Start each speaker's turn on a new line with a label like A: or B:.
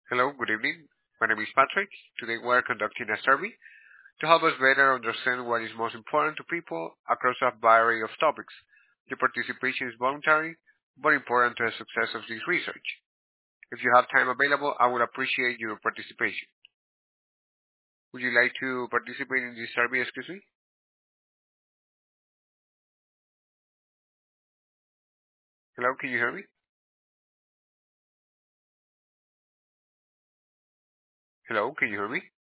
A: Hello, good evening. My name is Patrick. Today we are conducting a survey to help us better understand what is most important to people across a variety of topics. The participation is voluntary, but important to the success of this research. If you have time available, I would appreciate your participation. Would you like to participate in this survey, excuse me? Hello, can you hear me? Hello, can you hear me?